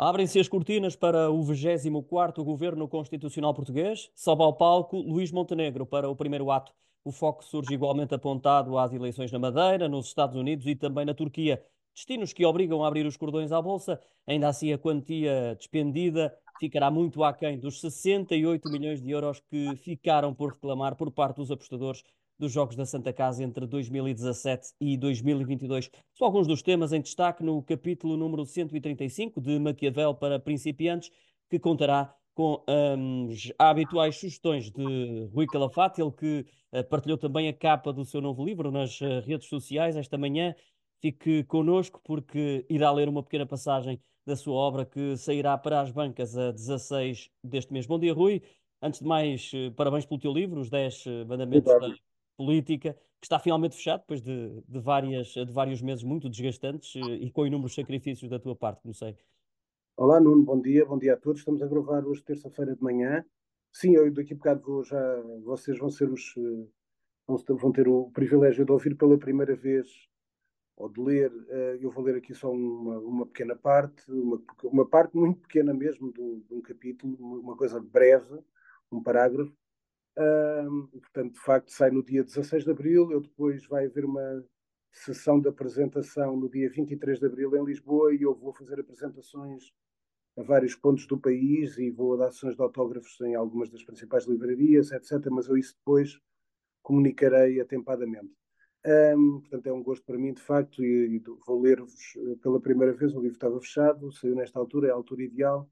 Abrem-se as cortinas para o 24º Governo Constitucional Português. Sobe ao palco Luís Montenegro para o primeiro ato. O foco surge igualmente apontado às eleições na Madeira, nos Estados Unidos e também na Turquia. Destinos que obrigam a abrir os cordões à Bolsa. Ainda assim, a quantia despendida ficará muito aquém dos 68 milhões de euros que ficaram por reclamar por parte dos apostadores dos Jogos da Santa Casa entre 2017 e 2022. São alguns dos temas em destaque no capítulo número 135 de Maquiavel para principiantes, que contará com as habituais sugestões de Rui Calafate, ele que partilhou também a capa do seu novo livro nas redes sociais esta manhã. Fique connosco porque irá ler uma pequena passagem da sua obra que sairá para as bancas a 16 deste mês. Bom dia, Rui. Antes de mais, parabéns pelo teu livro, Os 10 Mandamentos da Obrigado. Política, que está finalmente fechado depois de vários meses muito desgastantes e com inúmeros sacrifícios da tua parte, como sei. Olá, Nuno, bom dia a todos. Estamos a gravar hoje, terça-feira de manhã. Sim, eu daqui a bocado vocês vão ser vão ter o privilégio de ouvir pela primeira vez ou de ler. Eu vou ler aqui só uma pequena parte, uma parte muito pequena mesmo de um capítulo, uma coisa breve, um parágrafo. Portanto, de facto, sai no dia 16 de abril. Eu depois vai haver uma sessão de apresentação no dia 23 de abril em Lisboa e eu vou fazer apresentações a vários pontos do país e vou a dar sessões de autógrafos em algumas das principais livrarias, etc. Mas eu isso depois comunicarei atempadamente. Portanto, é um gosto para mim, de facto, e vou ler-vos pela primeira vez. O livro estava fechado, saiu nesta altura, é a altura ideal,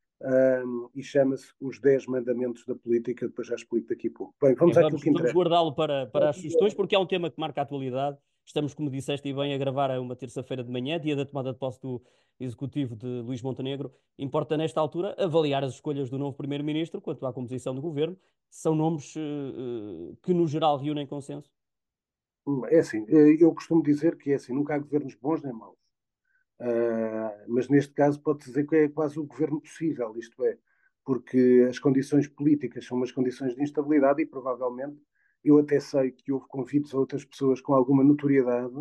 e chama-se Os 10 Mandamentos da Política. Depois já explico daqui a pouco. Bem, Ok, vamos àquilo que vamos interessa. guardá-lo para as sugestões, porque é um tema que marca a atualidade. Estamos, como disseste e bem, a gravar a uma terça-feira de manhã, dia da tomada de posse do executivo de Luís Montenegro. Importa, nesta altura, avaliar as escolhas do novo primeiro-ministro quanto à composição do governo. São nomes que, no geral, reúnem consenso. É assim, eu costumo dizer que é assim, nunca há governos bons nem maus. Mas neste caso pode dizer que é quase o governo possível, isto é, porque as condições políticas são umas condições de instabilidade e provavelmente eu até sei que houve convites a outras pessoas com alguma notoriedade,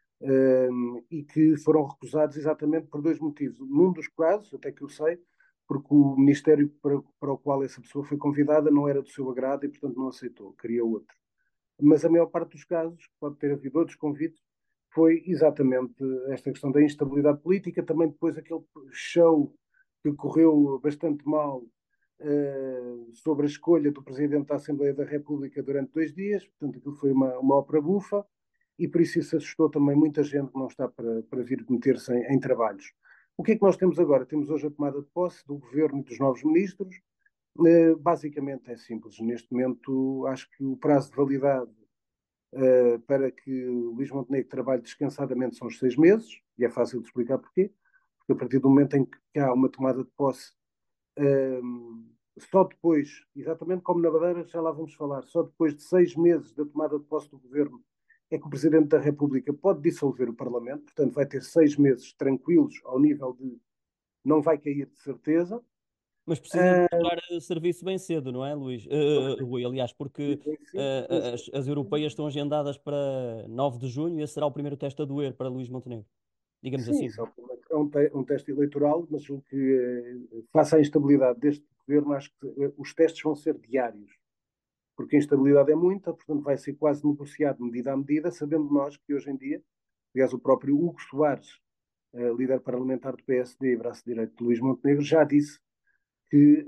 e que foram recusados exatamente por dois motivos. Num dos casos, até que eu sei, porque o ministério para o qual essa pessoa foi convidada não era do seu agrado e, portanto, não aceitou, queria outro. Mas a maior parte dos casos, pode ter havido outros convites, foi exatamente esta questão da instabilidade política, também depois aquele show que correu bastante mal sobre a escolha do Presidente da Assembleia da República durante 2 dias, portanto aquilo foi uma ópera bufa, e por isso assustou também muita gente que não está para vir meter-se em trabalhos. O que é que nós temos agora? Temos hoje a tomada de posse do governo e dos novos ministros. Basicamente é simples. Neste momento, acho que o prazo de validade para que Luís Montenegro trabalhe descansadamente são os 6 meses, e é fácil de explicar porquê, porque a partir do momento em que há uma tomada de posse, só depois, exatamente como na Madeira, já lá vamos falar, só depois de 6 meses da tomada de posse do governo é que o Presidente da República pode dissolver o Parlamento, portanto vai ter 6 meses tranquilos ao nível de não vai cair de certeza. Mas precisa de mostrar serviço bem cedo, não é, Luís? Rui, aliás, porque Sim, as europeias estão agendadas para 9 de junho e esse será o primeiro teste a doer para Luís Montenegro. Digamos sim, assim. isso é um teste eleitoral, mas o que, face à instabilidade deste governo, acho que os testes vão ser diários, porque a instabilidade é muita, portanto vai ser quase negociado medida a medida, sabendo nós que hoje em dia, aliás, o próprio Hugo Soares, líder parlamentar do PSD e braço direito de Luís Montenegro, já disse que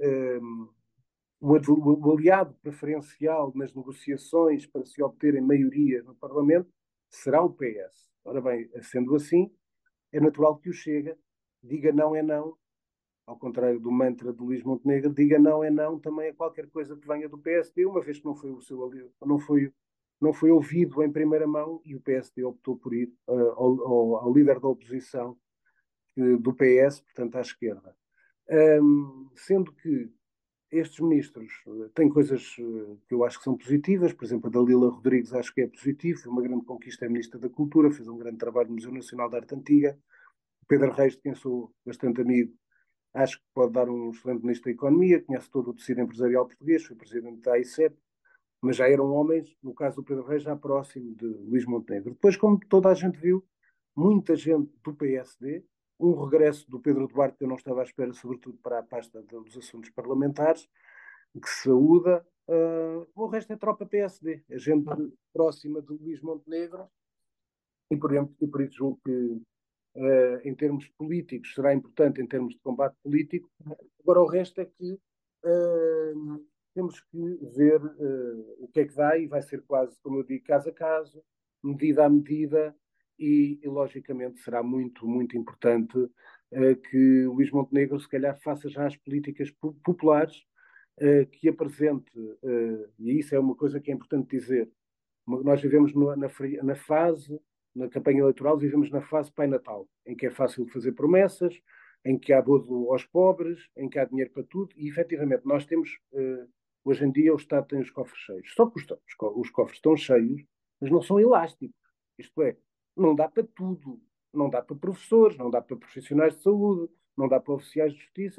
o aliado preferencial nas negociações para se obterem maioria no Parlamento será o PS. Ora bem, sendo assim, é natural que o Chega diga não é não, ao contrário do mantra de Luís Montenegro, diga não é não também a qualquer coisa que venha do PSD, uma vez que não foi o seu não foi ouvido em primeira mão e o PSD optou por ir ao líder da oposição do PS, portanto à esquerda. Sendo que estes ministros têm coisas que eu acho que são positivas, por exemplo, a Dalila Rodrigues acho que é positivo, foi uma grande conquista, é Ministra da Cultura, fez um grande trabalho no Museu Nacional de Arte Antiga. O Pedro Reis, de quem sou bastante amigo, acho que pode dar um excelente Ministro da Economia, conhece todo o tecido empresarial português, foi presidente da AICEP, mas já eram homens, no caso do Pedro Reis, já próximo de Luís Montenegro. Depois, como toda a gente viu, muita gente do PSD, um regresso do Pedro Duarte que eu não estava à espera, sobretudo para a pasta dos assuntos parlamentares, que se saúda. O resto é tropa PSD, a gente próxima de Luís Montenegro, e por isso julgo que, em termos políticos, será importante em termos de combate político. Agora, o resto é que temos que ver o que é que dá, e vai ser quase, como eu digo, caso a caso, medida a medida, e logicamente será muito, muito importante que Luís Montenegro, se calhar, faça já as políticas populares, que apresente, e isso é uma coisa que é importante dizer. Nós vivemos na fase, na campanha eleitoral, vivemos na fase Pai Natal, em que é fácil fazer promessas, em que há bodo aos pobres, em que há dinheiro para tudo, e efetivamente nós temos, hoje em dia, o Estado tem os cofres cheios. Só que os cofres estão cheios, mas não são elásticos. Isto é, não dá para tudo. Não dá para professores, não dá para profissionais de saúde, não dá para oficiais de justiça,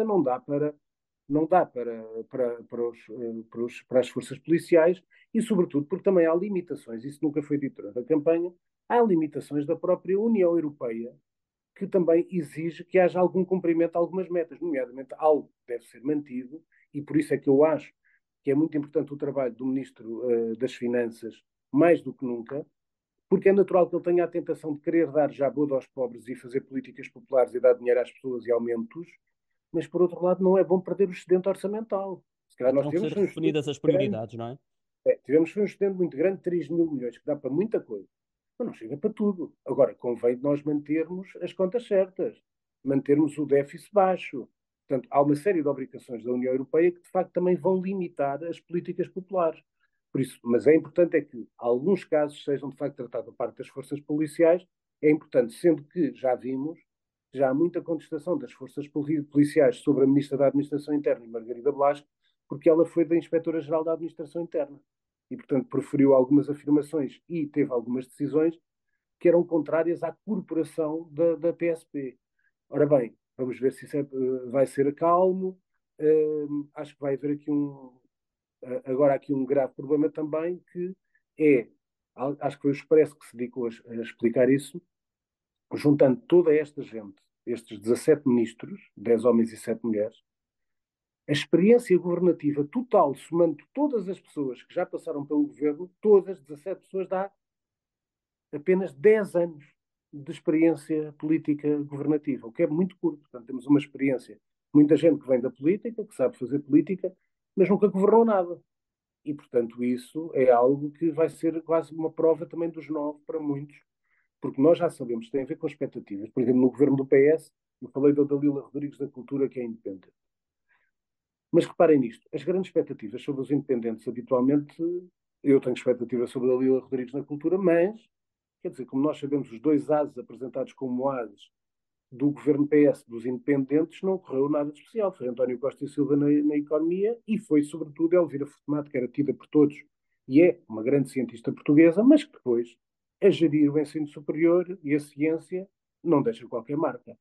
não dá para as forças policiais, e, sobretudo, porque também há limitações, isso nunca foi dito durante a campanha, há limitações da própria União Europeia, que também exige que haja algum cumprimento de algumas metas, nomeadamente algo que deve ser mantido, e por isso é que eu acho que é muito importante o trabalho do Ministro das Finanças, mais do que nunca, porque é natural que ele tenha a tentação de querer dar já bodo aos pobres e fazer políticas populares e dar dinheiro às pessoas e aumentos, mas por outro lado não é bom perder o excedente orçamental. Se calhar nós Terão que tivemos ser um excedente redefinidas as grande, prioridades, não é? tivemos um excedente muito grande, 3 mil milhões, que dá para muita coisa, mas não chega para tudo. Agora, convém nós mantermos as contas certas, mantermos o déficit baixo. Portanto, há uma série de obrigações da União Europeia que, de facto, também vão limitar as políticas populares. Por isso, mas é importante é que alguns casos sejam, de facto, tratados da parte das forças policiais. É importante, sendo que já vimos, já há muita contestação das forças policiais sobre a Ministra da Administração Interna, Margarida Blasco, porque ela foi da Inspetora-Geral da Administração Interna e, portanto, proferiu algumas afirmações e teve algumas decisões que eram contrárias à corporação da PSP. Ora bem, vamos ver se isso vai ser a calmo. Acho que vai haver agora aqui um grave problema também, que é, acho que foi o Expresso que se dedicou a explicar isso, juntando toda esta gente, estes 17 ministros, 10 homens e 7 mulheres, a experiência governativa total, somando todas as pessoas que já passaram pelo governo, todas, 17 pessoas, dá apenas 10 anos de experiência política governativa, o que é muito curto. Portanto, temos uma experiência, muita gente que vem da política, que sabe fazer política, mas nunca governou nada. E, portanto, isso é algo que vai ser quase uma prova também dos 9 para muitos, porque nós já sabemos, tem a ver com expectativas. Por exemplo, no governo do PS, eu falei da Dalila Rodrigues da Cultura, que é independente. Mas reparem nisto, as grandes expectativas sobre os independentes, habitualmente, eu tenho expectativas sobre a Dalila Rodrigues na cultura, mas, quer dizer, como nós sabemos, os dois ases apresentados como ases do governo PS dos independentes não ocorreu nada de especial. Foi António Costa e Silva na economia, e foi, sobretudo, Elvira Fortunato, que era tida por todos e é uma grande cientista portuguesa, mas que depois, a gerir o ensino superior e a ciência, não deixa qualquer marca.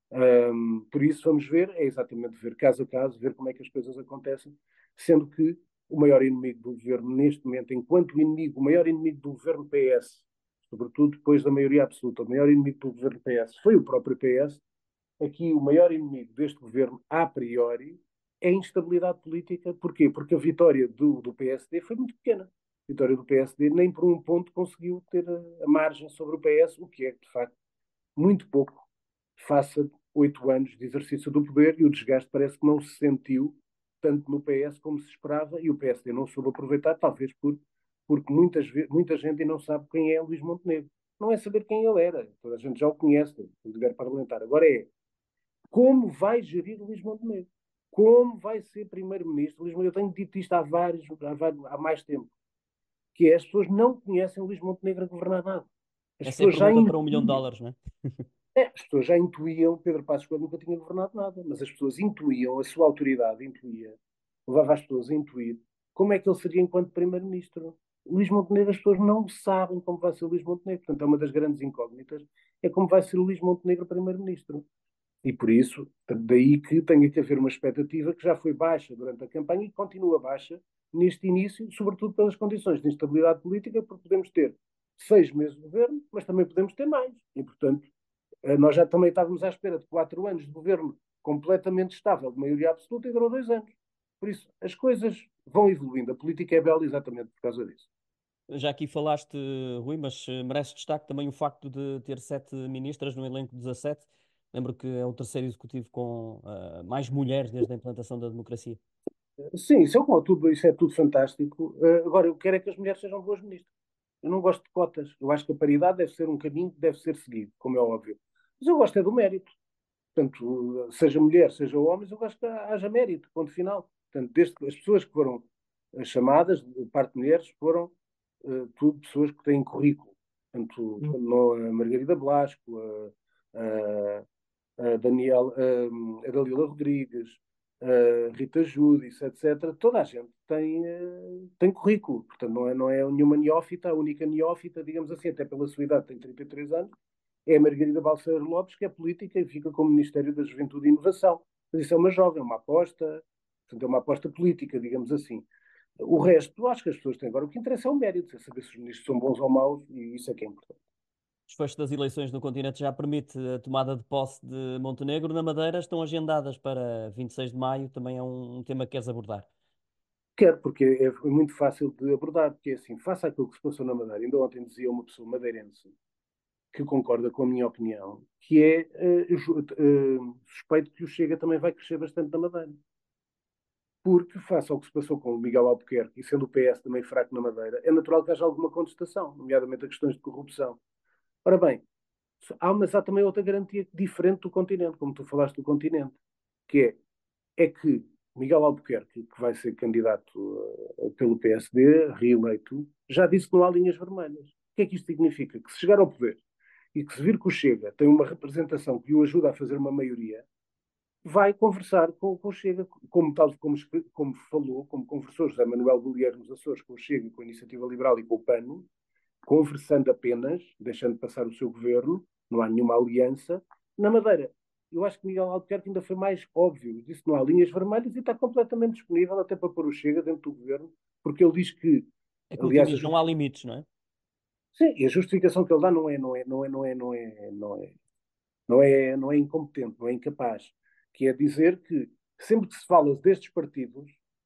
Por isso, vamos ver, é exatamente ver caso a caso, ver como é que as coisas acontecem, sendo que o maior inimigo do governo neste momento, enquanto inimigo, o maior inimigo do governo PS, sobretudo depois da maioria absoluta, o maior inimigo do governo PS foi o próprio PS. Aqui o maior inimigo deste governo, a priori, é a instabilidade política. Porquê? Porque a vitória do PSD foi muito pequena. A vitória do PSD nem por um ponto conseguiu ter a margem sobre o PS, o que é, de facto, muito pouco face a 8 anos de exercício do poder, e o desgaste parece que não se sentiu tanto no PS como se esperava, e o PSD não soube aproveitar, talvez porque muita gente ainda não sabe quem é Luís Montenegro. Não é saber quem ele era, toda a gente já o conhece, o líder parlamentar. Agora é como vai gerir Luís Montenegro, como vai ser primeiro-ministro. Eu tenho dito isto há mais tempo, que é as pessoas não conhecem Luís Montenegro a governar nada. As Essa é a pessoas já pergunta para um milhão de intuem. dólares, não é? As pessoas já intuíam, Pedro Passos Coelho nunca tinha governado nada, mas as pessoas intuíam, a sua autoridade intuía, levava as pessoas a intuir como é que ele seria enquanto Primeiro-Ministro. Luís Montenegro, as pessoas não sabem como vai ser o Luís Montenegro, portanto é uma das grandes incógnitas, é como vai ser o Luís Montenegro Primeiro-Ministro. E por isso, daí que tenha que haver uma expectativa que já foi baixa durante a campanha e que continua baixa neste início, sobretudo pelas condições de instabilidade política, porque podemos ter 6 meses de governo, mas também podemos ter mais. E, portanto, Nós já também estávamos à espera de 4 anos de governo completamente estável, de maioria absoluta, e durou 2 anos. Por isso, as coisas vão evoluindo. A política é bela exatamente por causa disso. Já aqui falaste, Rui, mas merece destaque também o facto de ter 7 ministras no elenco de 17. Lembro que é o terceiro executivo com mais mulheres desde a implantação da democracia. Sim, isso é tudo fantástico. Agora, eu quero é que as mulheres sejam boas ministras. Eu não gosto de cotas. Eu acho que a paridade deve ser um caminho que deve ser seguido, como é óbvio. Mas eu gosto é do mérito. Portanto, seja mulher, seja homens, eu gosto que haja mérito, ponto final. Portanto, desde que as pessoas que foram chamadas, de parte de mulheres, foram tudo pessoas que têm currículo. Portanto, a Margarida Blasco, a Daniel, a Dalila Rodrigues, a Rita Júdice, etc. Toda a gente tem currículo. Portanto, não é nenhuma neófita, a única neófita, digamos assim, até pela sua idade, tem 33 anos, é a Margarida Balseiro Lopes, que é política e fica como Ministério da Juventude e Inovação. Mas isso é uma jovem, uma aposta, portanto, é uma aposta política, digamos assim. O resto, acho que as pessoas têm agora. O que interessa é o mérito, é saber se os ministros são bons ou maus, e isso é que é importante. O desfecho das eleições no continente já permite a tomada de posse de Montenegro. Na Madeira estão agendadas para 26 de maio. Também é um tema que queres abordar. Quero, porque é muito fácil de abordar, porque é assim, faça aquilo que se passou na Madeira. Ainda ontem dizia uma pessoa madeirense que concorda com a minha opinião, que é suspeito que o Chega também vai crescer bastante na Madeira. Porque, face ao que se passou com o Miguel Albuquerque, e sendo o PS também fraco na Madeira, é natural que haja alguma contestação, nomeadamente a questões de corrupção. Ora bem, mas há também outra garantia diferente do continente, como tu falaste do continente, que é que Miguel Albuquerque, que vai ser candidato pelo PSD, reeleito, já disse que não há linhas vermelhas. O que é que isto significa? Que se chegar ao poder e que se vir que o Chega tem uma representação que o ajuda a fazer uma maioria, vai conversar com o Chega, como falou, como conversou José Manuel Bolieiro nos Açores com o Chega, com a Iniciativa Liberal e com o PAN, conversando apenas, deixando passar o seu governo, não há nenhuma aliança. Na Madeira, eu acho que Miguel Albuquerque ainda foi mais óbvio, disse que não há linhas vermelhas e está completamente disponível até para pôr o Chega dentro do governo, porque ele diz que, É que, como aliás, diz, não há limites, não é? sim, e a justificação que ele dá não é incompetente, não é incapaz, que é dizer que sempre que se fala destes partidos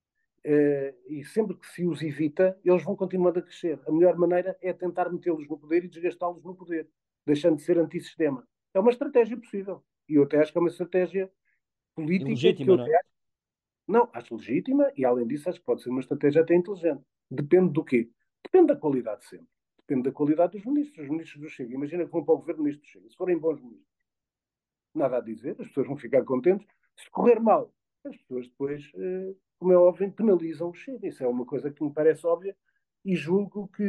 e sempre que se os evita, eles vão continuando a crescer. A melhor maneira é tentar metê-los no poder e desgastá-los no poder, deixando de ser antissistema. É uma estratégia possível. E eu até acho que é uma estratégia política que eu Ilegítima, não é? até acho, não, acho legítima e, além disso, acho que pode ser uma estratégia até inteligente. Depende do quê? Depende da qualidade sempre. Depende da qualidade dos ministros. Os ministros do Chega. Imagina que vão para o governo ministros do Chega. Se forem bons ministros, nada a dizer, as pessoas vão ficar contentes. Se correr mal, as pessoas depois, como é óbvio, penalizam o Chega. Isso é uma coisa que me parece óbvia e julgo que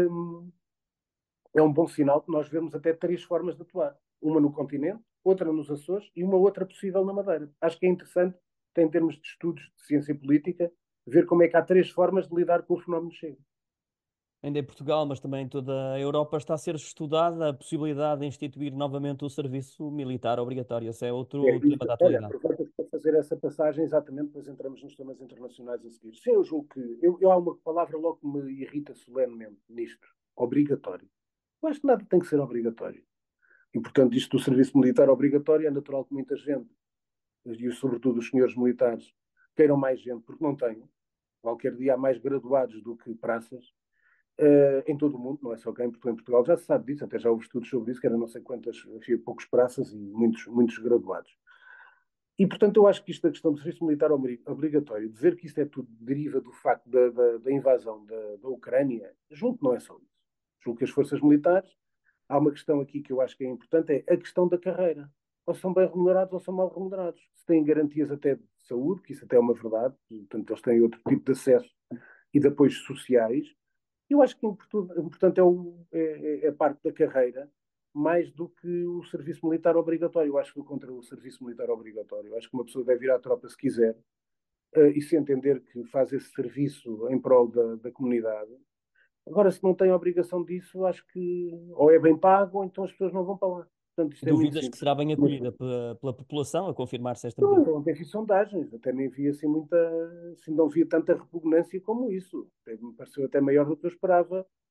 é um bom sinal que nós vemos até 3 formas de atuar. Uma no continente, outra nos Açores e uma outra possível na Madeira. Acho que é interessante, em termos de estudos de ciência política, ver como é que há 3 formas de lidar com o fenómeno Chega. Ainda em Portugal, mas também em toda a Europa, está a ser estudada a possibilidade de instituir novamente o serviço militar obrigatório. Esse é outro tema da Olha, atualidade. aproveito para fazer essa passagem exatamente, depois entramos nos temas internacionais a seguir. Sim, eu julgo que eu há uma palavra logo que me irrita solenemente nisto: obrigatório. Eu acho que nada tem que ser obrigatório. E, portanto, isto do serviço militar obrigatório é natural que muita gente, e sobretudo os senhores militares, queiram mais gente, porque não têm. Qualquer dia há mais graduados do que praças, em todo o mundo, não é só cá em Portugal. Em Portugal já se sabe disso, até já houve estudos sobre isso, que eram não sei quantas, havia poucos praças e muitos, muitos graduados. E, portanto, eu acho que isto da questão do serviço militar obrigatório, dizer que isto é tudo deriva do facto da invasão da Ucrânia, julgo que não é só isso. Julgo que as forças militares, há uma questão aqui que eu acho que é importante, é a questão da carreira. Ou são bem remunerados ou são mal remunerados. Se têm garantias até de saúde, que isso até é uma verdade, portanto, eles têm outro tipo de acesso e de apoios sociais. Eu acho que importante é a parte da carreira, mais do que o serviço militar obrigatório. Eu acho que contra o serviço militar obrigatório. Eu acho que uma pessoa deve ir à tropa se quiser, e se entender que faz esse serviço em prol da comunidade. Agora, se não tem a obrigação disso, acho que ou é bem pago ou então as pessoas não vão para lá. Portanto, isto é muito Duvidas que simples. será bem acolhida pela população a confirmar-se esta Não, medida? eu ontem fiz sondagens, até nem vi assim muita, assim, não via tanta repugnância como isso. Até me pareceu até maior do que eu esperava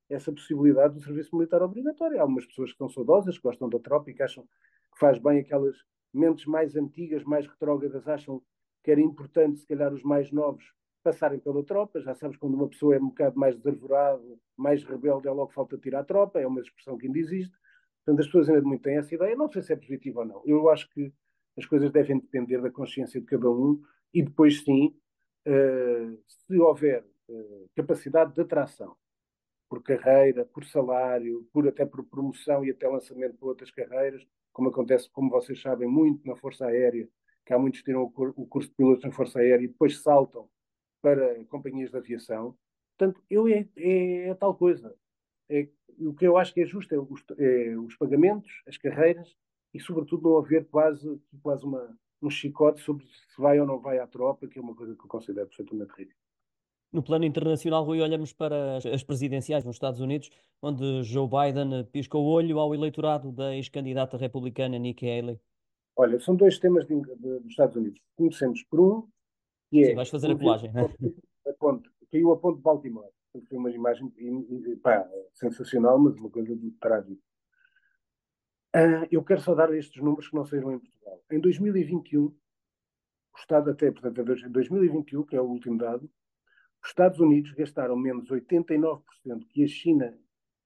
essa possibilidade do serviço militar obrigatório. Há umas pessoas que são saudosas, que gostam da tropa e que acham que faz bem. Aquelas mentes mais antigas, mais retrógradas, acham que era importante, se calhar, os mais novos passarem pela tropa. Já sabes, quando uma pessoa é um bocado mais desarvorada, mais rebelde, é logo falta tirar a tropa, é uma expressão que ainda existe. Portanto, as pessoas ainda muito têm essa ideia. Não sei se é positivo ou não. Eu acho que as coisas devem depender da consciência de cada um e depois, sim, se houver capacidade de atração por carreira, por salário, até por promoção e até lançamento para outras carreiras, como acontece, como vocês sabem, muito na Força Aérea, que há muitos que tiram o curso de pilotos na Força Aérea e depois saltam para companhias de aviação. Portanto, é tal coisa. O que eu acho que é justo os pagamentos, as carreiras e, sobretudo, não haver quase um chicote sobre se vai ou não vai à tropa, que é uma coisa que eu considero perfeitamente ridícula. No plano internacional, Rui, olhamos para as presidenciais nos Estados Unidos, onde Joe Biden pisca o olho ao eleitorado da ex-candidata republicana Nikki Haley. Olha, são dois temas dos Estados Unidos. Conhecemos por um, que Sim, é vais fazer o a avião colagem. caiu a ponte de Baltimore. Foi uma imagem pá, sensacional, mas uma coisa de trágico. Eu quero só dar estes números que não saíram em Portugal. Em 2021, o Estado até, portanto, em 2021, que é o último dado, os Estados Unidos gastaram menos 89% que a China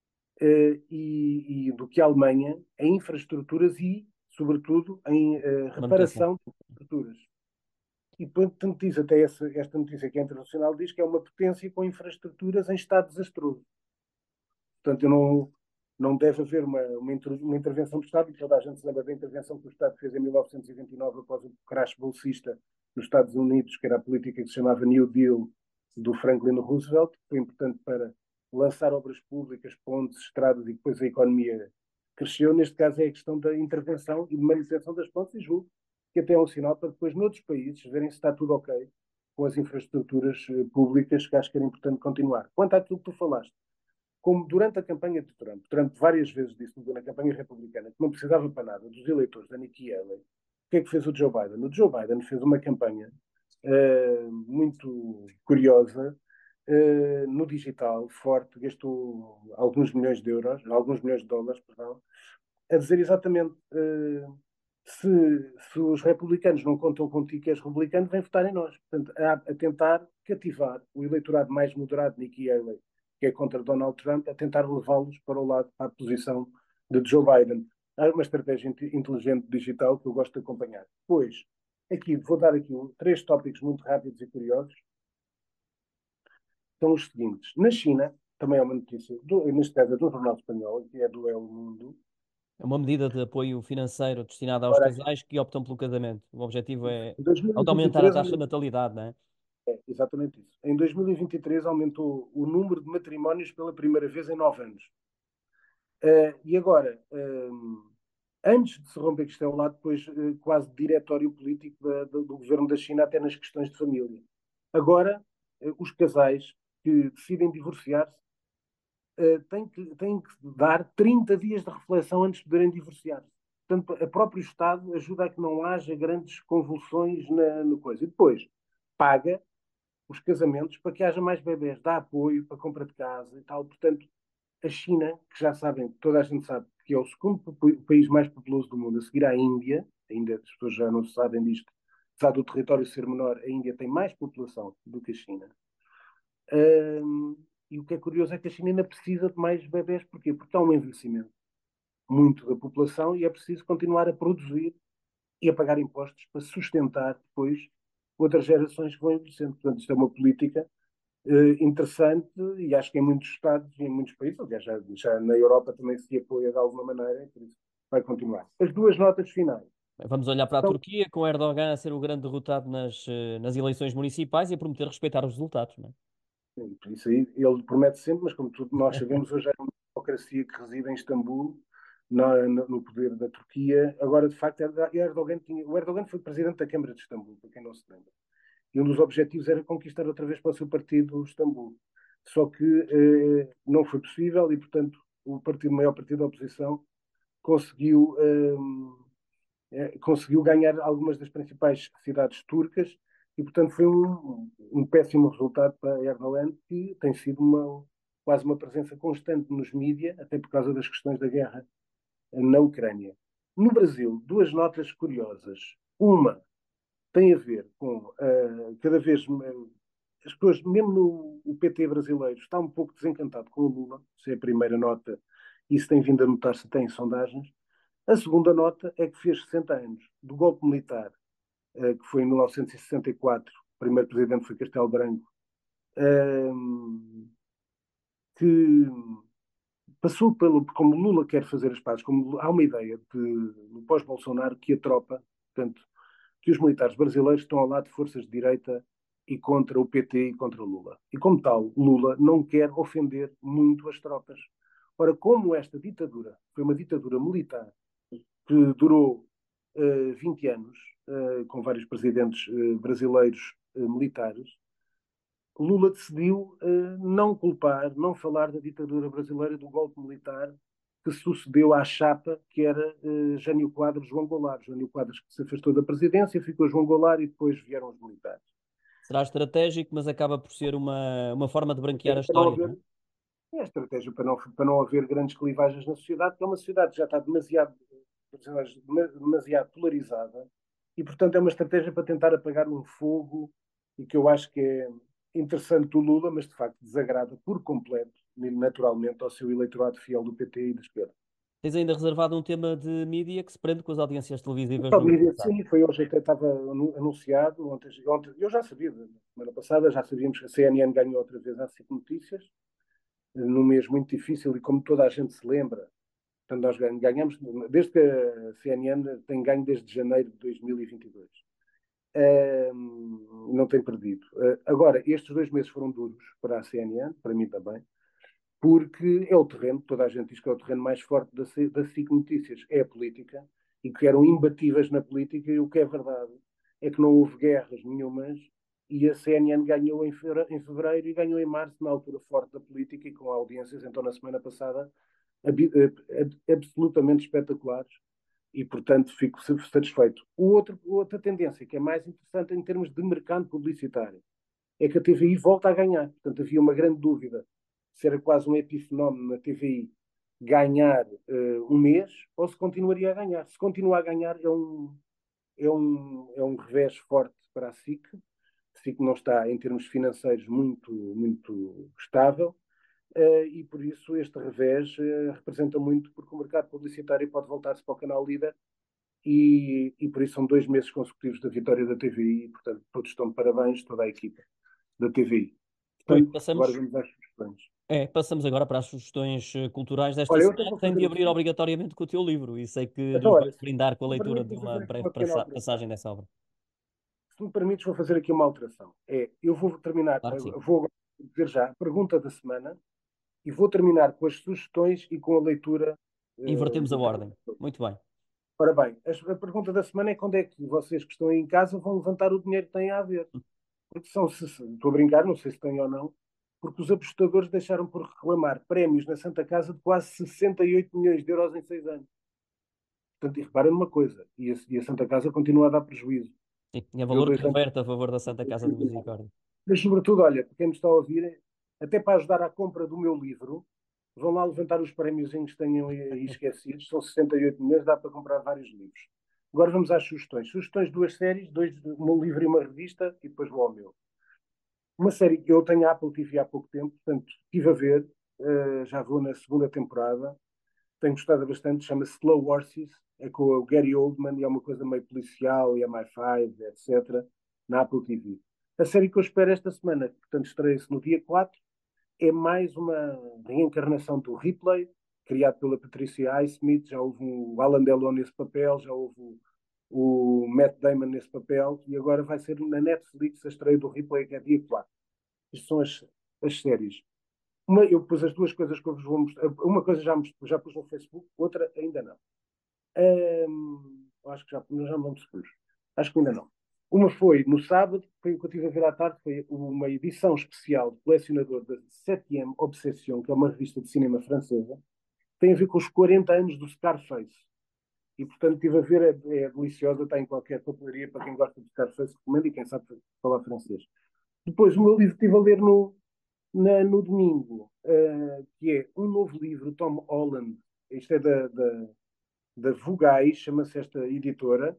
e do que a Alemanha em infraestruturas e, sobretudo, em Manutenção. reparação de infraestruturas. E, portanto, diz até esta notícia que é internacional, diz que é uma potência com infraestruturas em estado desastroso. Portanto, não deve haver uma intervenção do Estado, e toda a gente se lembra da intervenção que o Estado fez em 1929 após o crash bolsista nos Estados Unidos, que era a política que se chamava New Deal do Franklin Roosevelt, que foi importante para lançar obras públicas, pontes, estradas e depois a economia cresceu. Neste caso é a questão da intervenção e de manutenção das pontes e julgo que até é um sinal para depois noutros países verem se está tudo ok com as infraestruturas públicas, que acho que era importante continuar. Quanto àquilo que tu falaste, como durante a campanha de Trump várias vezes disse na campanha republicana que não precisava para nada dos eleitores da Nikki Haley, o que é que fez o Joe Biden? O Joe Biden fez uma campanha muito curiosa no digital, forte, gastou alguns milhões de euros, alguns milhões de dólares, perdão, a dizer exatamente se os republicanos não contam contigo que és republicano, vem votar em nós. Portanto, a tentar cativar o eleitorado mais moderado de Nikki Haley, que é contra Donald Trump, a tentar levá-los para o lado, para a posição de Joe Biden. Há uma estratégia inteligente digital que eu gosto de acompanhar. Depois, vou dar aqui três tópicos muito rápidos e curiosos. São os seguintes. Na China, também é uma notícia, neste caso é do jornal espanhol, que é do El Mundo. É uma medida de apoio financeiro destinada aos Ora, aqui, casais que optam pelo casamento. O objetivo é em aumentar a 2023, taxa de natalidade, não é? exatamente isso. Em 2023 aumentou o número de matrimónios pela primeira vez em 9 anos. E agora, antes de se romper, que isto é o lado depois quase diretório político do governo da China, até nas questões de família. Agora, os casais que decidem divorciar-se têm que dar 30 dias de reflexão antes de poderem divorciar-se. Portanto, o próprio Estado ajuda a que não haja grandes convulsões no coisa. E depois paga os casamentos para que haja mais bebés, dá apoio para a compra de casa e tal. Portanto, a China, que já sabem, toda a gente sabe que é o segundo país mais populoso do mundo, a seguir à Índia, ainda as pessoas já não sabem disto, apesar do território ser menor, a Índia tem mais população do que a China. E o que é curioso é que a China ainda precisa de mais bebés. Porquê? Porque há um envelhecimento muito da população e é preciso continuar a produzir e a pagar impostos para sustentar depois outras gerações que vão envelhecendo. Portanto, isto é uma política interessante e acho que em muitos Estados e em muitos países, aliás, já na Europa também se apoia de alguma maneira, por isso vai continuar. As duas notas finais. Vamos olhar para a Então, Turquia, com Erdogan a ser o grande derrotado nas eleições municipais e a prometer respeitar os resultados, não é? isso aí ele promete sempre, mas como nós sabemos, hoje é uma democracia que reside em Istambul, no poder da Turquia. Agora, de facto, o Erdogan foi presidente da Câmara de Istambul, para quem não se lembra. E um dos objetivos era conquistar outra vez para o seu partido Istambul. Só que não foi possível e, portanto, o maior partido da oposição conseguiu, conseguiu ganhar algumas das principais cidades turcas e, portanto, foi um péssimo resultado para Erdogan, que tem sido quase uma presença constante nos mídias, até por causa das questões da guerra na Ucrânia. No Brasil, duas notas curiosas. Uma tem a ver com cada vez as pessoas, mesmo no o PT brasileiro, está um pouco desencantado com o Lula, isso é a primeira nota, isso tem vindo a notar-se até em sondagens. A segunda nota é que fez 60 anos do golpe militar, que foi em 1964, o primeiro presidente foi Castelo Branco, eh, que passou pelo, como Lula quer fazer as pazes, como há uma ideia de, no pós-Bolsonaro que a tropa, portanto, que os militares brasileiros estão ao lado de forças de direita e contra o PT e contra o Lula. E como tal, Lula não quer ofender muito as tropas. Ora, como esta ditadura foi uma ditadura militar que durou 20 anos, com vários presidentes brasileiros militares, Lula decidiu não culpar, não falar da ditadura brasileira, do golpe militar que sucedeu à chapa que era Jânio Quadros, João Goulart. Jânio Quadros que se afastou da presidência, ficou João Goulart e depois vieram os militares. Será estratégico, mas acaba por ser uma forma de branquear a Para não história, não haver, é? é a estratégia para não haver grandes clivagens na sociedade, que é uma sociedade que já está demasiado polarizada e, portanto, é uma estratégia para tentar apagar um fogo e que eu acho que é interessante do Lula, mas de facto desagrada por completo, naturalmente, ao seu eleitorado fiel do PT e da esquerda. Tens ainda reservado um tema de mídia que se prende com as audiências televisivas Só no ano diria que passado. sim, foi hoje que estava anunciado. Ontem, eu já sabia, na semana passada, já sabíamos que a CNN ganhou outra vez a SIC Notícias, num mês muito difícil e como toda a gente se lembra. Portanto, nós ganhamos, desde que a CNN tem ganho desde janeiro de 2022. Não tem perdido. Agora, estes 2 meses foram duros para a CNN, para mim também, porque é o terreno, toda a gente diz que é o terreno mais forte da SIC Notícias, é a política, e que eram imbatíveis na política, e o que é verdade é que não houve guerras nenhumas, e a CNN ganhou em fevereiro e ganhou em março, na altura forte da política e com audiências, então na semana passada, absolutamente espetaculares, e portanto fico satisfeito. Outra tendência que é mais interessante em termos de mercado publicitário é que a TVI volta a ganhar. Portanto, havia uma grande dúvida se era quase um epifenómeno na TVI ganhar um mês ou se continuaria a ganhar. Se continua a ganhar, é um revés forte para a SIC. A SIC não está, em termos financeiros, muito estável. E por isso este revés representa muito, porque o mercado publicitário pode voltar-se para o canal líder e por isso são 2 meses consecutivos da vitória da TVI e, portanto, todos estão de parabéns, toda a equipa da TVI. Rui, Portanto, agora vamos às sugestões. passamos agora para as sugestões culturais desta Olha, eu semana, até vou que têm fazer de abrir assim. obrigatoriamente com o teu livro, e sei que Então, nos vais olha, brindar com a se me leitura permites, de vou uma fazer aqui breve uma pequena alteração. passagem dessa obra. Se me permites, vou fazer aqui uma alteração. Eu vou terminar, Claro que sim. vou dizer já a pergunta da semana e vou terminar com as sugestões e com a leitura Invertemos a do ordem. capítulo. Muito bem. Ora bem, a pergunta da semana é quando é que vocês que estão aí em casa vão levantar o dinheiro que têm a ver. Porque estou a brincar, não sei se têm ou não, porque os apostadores deixaram por reclamar prémios na Santa Casa de quase 68 milhões de euros em 6 anos. Portanto, e reparem numa coisa, e a Santa Casa continua a dar prejuízo. Sim, tinha Deu valor que 2 anos. reverte a favor da Santa Casa de Misericórdia. Mas, sobretudo, olha, para quem me está a ouvir, até para ajudar à compra do meu livro, vão lá levantar os prémios que tenham aí esquecidos. São 68 milhões, dá para comprar vários livros. Agora vamos às sugestões. Sugestões de 2 séries, um livro e uma revista, e depois vou ao meu. Uma série que eu tenho a Apple TV há pouco tempo, portanto, estive a ver, já vou na segunda temporada, tenho gostado bastante, chama-se Slow Horses, é com o Gary Oldman e é uma coisa meio policial, e MI5, etc., na Apple TV. A série que eu espero esta semana, que, portanto, estreia-se no dia 4, é mais uma reencarnação do Ripley, criado pela Patricia Highsmith, já houve o Alan Delon nesse papel, já houve o Matt Damon nesse papel, e agora vai ser na Netflix a estreia do Ripley, que é dia 4. Isto são as séries. Eu pus as duas coisas que eu vos vou mostrar. Uma coisa já pus no Facebook, outra ainda não. Acho que já vamos pus. Acho que ainda não. Uma foi no sábado, foi o que eu estive a ver à tarde, foi uma edição especial de colecionador da 7e Obsession, que é uma revista de cinema francesa, tem a ver com os 40 anos do Scarface. E, portanto, estive a ver, é deliciosa, está em qualquer papelaria, para quem gosta de Scarface, recomendo, e quem sabe falar francês. Depois, o meu livro estive a ler No domingo, que é um novo livro, Tom Holland, isto é da Vogais, chama-se esta editora.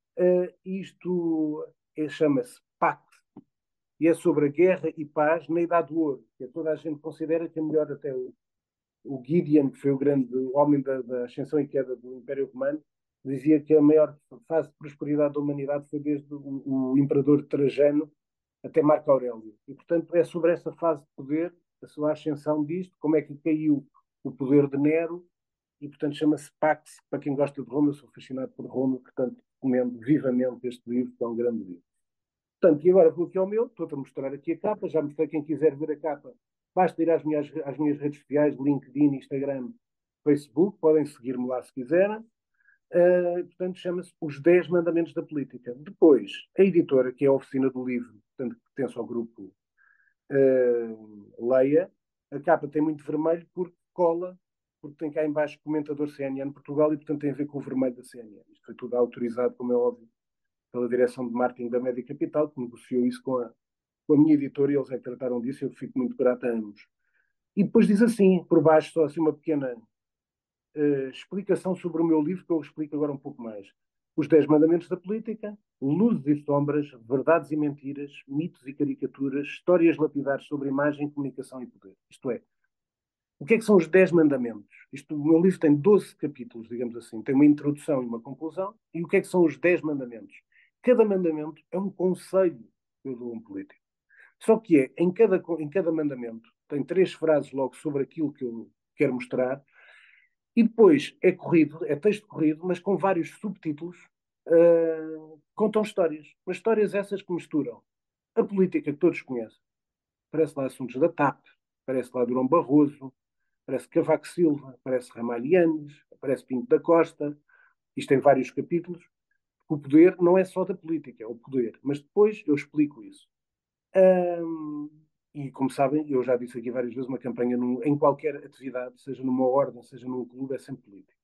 Isto chama-se Pax, e é sobre a guerra e paz na Idade do Ouro, que toda a gente considera que é melhor até o Gideon, que foi o grande homem da ascensão e queda do Império Romano, dizia que a maior fase de prosperidade da humanidade foi desde o imperador Trajano até Marco Aurélio. E, portanto, é sobre essa fase de poder, a sua ascensão disto, como é que caiu o poder de Nero, e, portanto, chama-se Pax. Para quem gosta de Roma, eu sou fascinado por Roma, portanto, recomendo vivamente este livro, que é um grande livro. Portanto, e agora vou aqui ao meu, estou-te a mostrar aqui a capa, já mostrei quem quiser ver a capa. Basta ir às minhas redes sociais, LinkedIn, Instagram, Facebook, podem seguir-me lá se quiserem. Portanto, chama-se Os 10 Mandamentos da Política. Depois, a editora, que é a oficina do livro, portanto, que pertence ao grupo Leia, a capa tem muito vermelho porque cola, porque tem cá em baixo comentador CNN Portugal e, portanto, tem a ver com o vermelho da CNN. Isto foi tudo autorizado, como é óbvio, pela direção de marketing da Média Capital, que negociou isso com a minha editora e eles é que trataram disso e eu fico muito grato a ambos. E depois diz assim, por baixo, só assim uma pequena explicação sobre o meu livro, que eu explico agora um pouco mais. Os 10 Mandamentos da Política, luzes e sombras, verdades e mentiras, mitos e caricaturas, histórias lapidares sobre imagem, comunicação e poder. Isto é, o que é que são os 10 mandamentos? O meu livro tem 12 capítulos, digamos assim. Tem uma introdução e uma conclusão. E o que é que são os 10 mandamentos? Cada mandamento é um conselho que eu dou a um político. Só que em cada mandamento tem 3 frases logo sobre aquilo que eu quero mostrar e depois é corrido, é texto corrido, mas com vários subtítulos, contam histórias. Mas histórias essas que misturam a política que todos conhecem. Parece lá assuntos da TAP, parece lá Durão Barroso, parece Cavaco Silva, parece Ramalhianes, parece Pinto da Costa. Isto tem vários capítulos. O poder não é só da política, é o poder. Mas depois eu explico isso. E como sabem, eu já disse aqui várias vezes, uma campanha em qualquer atividade, seja numa ordem, seja num clube, é sempre política.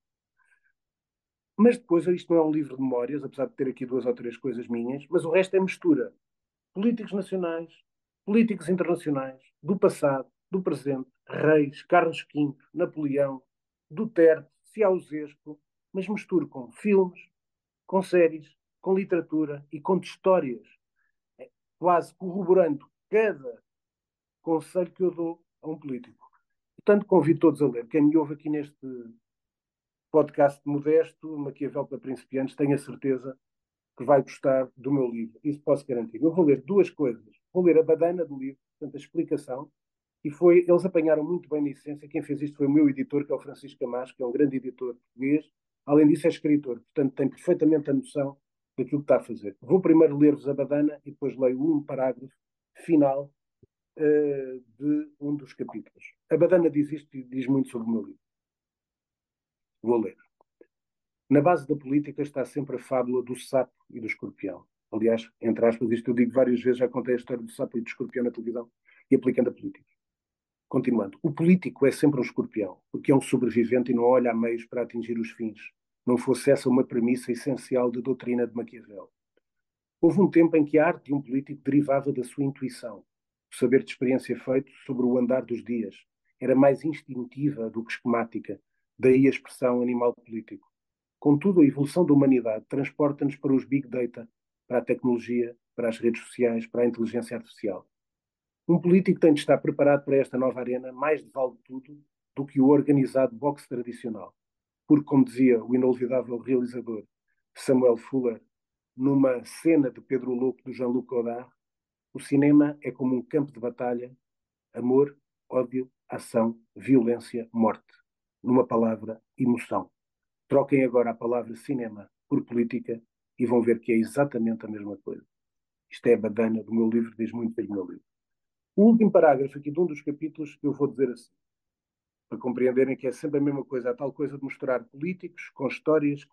Mas depois, isto não é um livro de memórias, apesar de ter aqui 2 ou 3 coisas minhas, mas o resto é mistura. Políticos nacionais, políticos internacionais, do passado, do presente, reis, Carlos V, Napoleão, Duterte, Ceausescu, mas misturo com filmes, com séries, com literatura e com histórias, quase corroborando cada conselho que eu dou a um político. Portanto, convido todos a ler. Quem me ouve aqui neste podcast modesto, Maquiavel para Principiantes, tenho a certeza que vai gostar do meu livro. Isso posso garantir. Eu vou ler 2 coisas. Vou ler a badana do livro, portanto, a explicação, e eles apanharam muito bem na essência. Quem fez isto foi o meu editor, que é o Francisco Camacho, que é um grande editor português. Além disso, é escritor, portanto, tem perfeitamente a noção daquilo que está a fazer. Vou primeiro ler-vos a badana e depois leio um parágrafo final de um dos capítulos. A badana diz isto e diz muito sobre o meu livro. Vou ler. Na base da política está sempre a fábula do sapo e do escorpião. Aliás, entre aspas, isto eu digo várias vezes, já contei a história do sapo e do escorpião na televisão e aplicando a política. Continuando, o político é sempre um escorpião, porque é um sobrevivente e não olha a meios para atingir os fins. Não fosse essa uma premissa essencial da doutrina de Maquiavel. Houve um tempo em que a arte de um político derivava da sua intuição, o saber de experiência feito sobre o andar dos dias. Era mais instintiva do que esquemática, daí a expressão animal político. Contudo, a evolução da humanidade transporta-nos para os big data, para a tecnologia, para as redes sociais, para a inteligência artificial. Um político tem de estar preparado para esta nova arena mais de vale tudo do que o organizado boxe tradicional. Porque, como dizia o inolvidável realizador Samuel Fuller, numa cena de Pedro o Louco do Jean-Luc Godard, o cinema é como um campo de batalha, amor, ódio, ação, violência, morte. Numa palavra, emoção. Troquem agora a palavra cinema por política e vão ver que é exatamente a mesma coisa. Isto é a badana do meu livro, diz muito bem do meu livro. O último parágrafo aqui de um dos capítulos eu vou dizer assim, para compreenderem que é sempre a mesma coisa, a tal coisa de misturar políticos com histórias,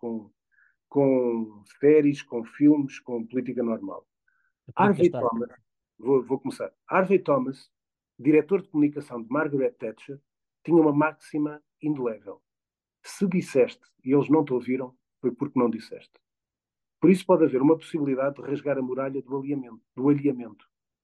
com séries, com filmes, com política normal. Tudo para Harvey estar. Thomas, vou começar. Harvey Thomas, diretor de comunicação de Margaret Thatcher, tinha uma máxima indelével. Se disseste e eles não te ouviram, foi porque não disseste. Por isso pode haver uma possibilidade de rasgar a muralha do alinhamento, do alheamento.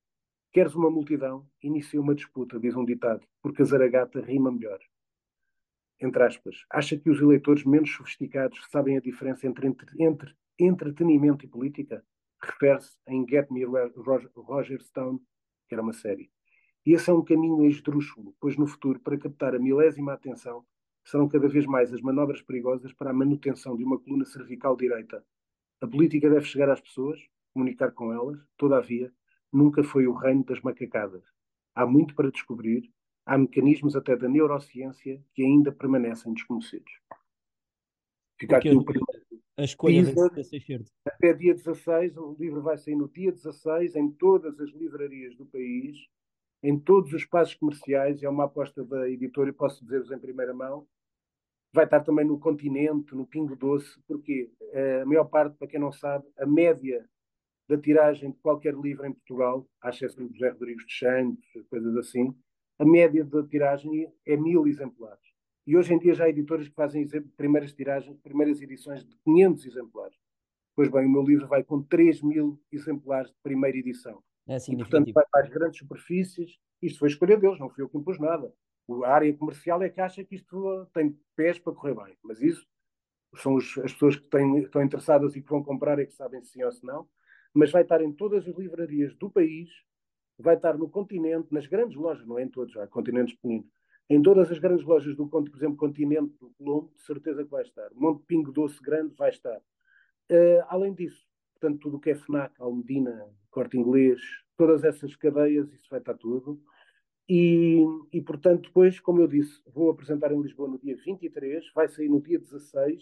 Queres uma multidão? Inicia uma disputa, diz um ditado, porque a zaragata rima melhor. Entre aspas. Acha que os eleitores menos sofisticados sabem a diferença entre entretenimento e política? Refere-se em Get Me Roger Stone, que era uma série. E esse é um caminho esdrúxulo, pois no futuro, para captar a milésima atenção, serão cada vez mais as manobras perigosas para a manutenção de uma coluna cervical direita. A política deve chegar às pessoas, comunicar com elas, todavia, nunca foi o reino das macacadas. Há muito para descobrir, há mecanismos até da neurociência que ainda permanecem desconhecidos. Fica Porque aqui o primeiro a escolha teaser. desse excerto. Até dia 16, o livro vai sair no dia 16 em todas as livrarias do país, em todos os espaços comerciais, é uma aposta da editora e posso dizer-vos em primeira mão. Vai estar também no Continente, no Pingo Doce, porque a maior parte, para quem não sabe, a média da tiragem de qualquer livro em Portugal, à exceção de José Rodrigues de Santos, coisas assim, a média da tiragem é 1000 exemplares. E hoje em dia já há editoras que fazem primeiras tiragens, primeiras edições de 500 exemplares. Pois bem, o meu livro vai com 3000 exemplares de primeira edição. É E, portanto, significativo. vai para as grandes superfícies. Isto foi escolha deles, não fui eu que impus nada. A área comercial é que acha que isto tem pés para correr bem. Mas isso são as pessoas que estão interessadas e que vão comprar e que sabem se sim ou se não. Mas vai estar em todas as livrarias do país, vai estar no continente, nas grandes lojas, não é em todos, há continentes pequeninos. Em todas as grandes lojas do continente, por exemplo, Continente do Colombo, de certeza que vai estar. Monte Pingo Doce Grande vai estar. Além disso, portanto, tudo o que é FNAC, Almedina, Corte Inglês, todas essas cadeias, isso vai estar tudo. E, portanto, depois, como eu disse, vou apresentar em Lisboa no dia 23, vai sair no dia 16,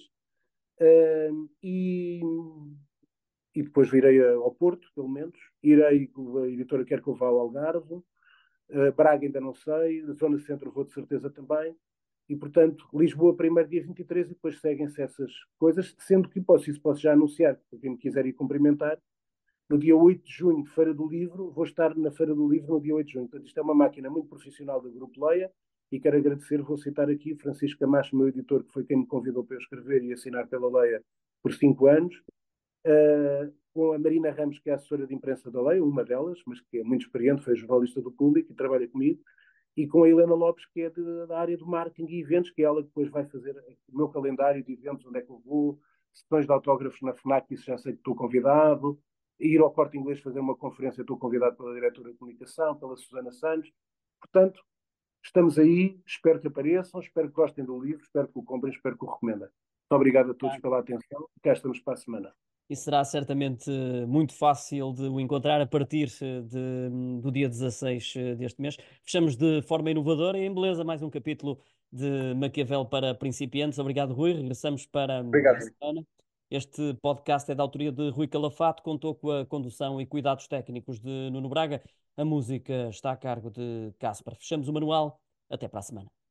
e, depois virei ao Porto, pelo menos. Irei, a editora quer que eu vá ao Algarve, Braga ainda não sei, Zona Centro vou de certeza também. E, portanto, Lisboa primeiro dia 23 e depois seguem-se essas coisas, sendo que isso posso já anunciar, para quem me quiser ir cumprimentar, no dia 8 de junho, Feira do Livro, vou estar na Feira do Livro no dia 8 de junho. Portanto, isto é uma máquina muito profissional do Grupo Leia e quero agradecer, vou citar aqui Francisco Camacho, meu editor, que foi quem me convidou para eu escrever e assinar pela Leia por 5 anos, com a Marina Ramos, que é a assessora de imprensa da Leia, uma delas, mas que é muito experiente, foi jornalista do Público e trabalha comigo, e com a Helena Lopes, que é da área do marketing e eventos, que é ela que depois vai fazer o meu calendário de eventos, onde é que eu vou, sessões de autógrafos na FNAC, isso já sei que estou convidado, ir ao Corte Inglês fazer uma conferência, estou convidado pela diretora de comunicação, pela Susana Santos. Portanto, estamos aí, espero que apareçam, espero que gostem do livro, espero que o comprem, espero que o recomendem. Muito obrigado a todos pela atenção, cá estamos para a semana. E será certamente muito fácil de o encontrar a partir do dia 16 deste mês. Fechamos de forma inovadora e em beleza mais um capítulo de Maquiavel para principiantes. Obrigado, Rui. Regressamos para a Obrigado. semana. Este podcast é da autoria de Rui Calafato, contou com a condução e cuidados técnicos de Nuno Braga. A música está a cargo de Cáspar. Fechamos o manual. Até para a semana.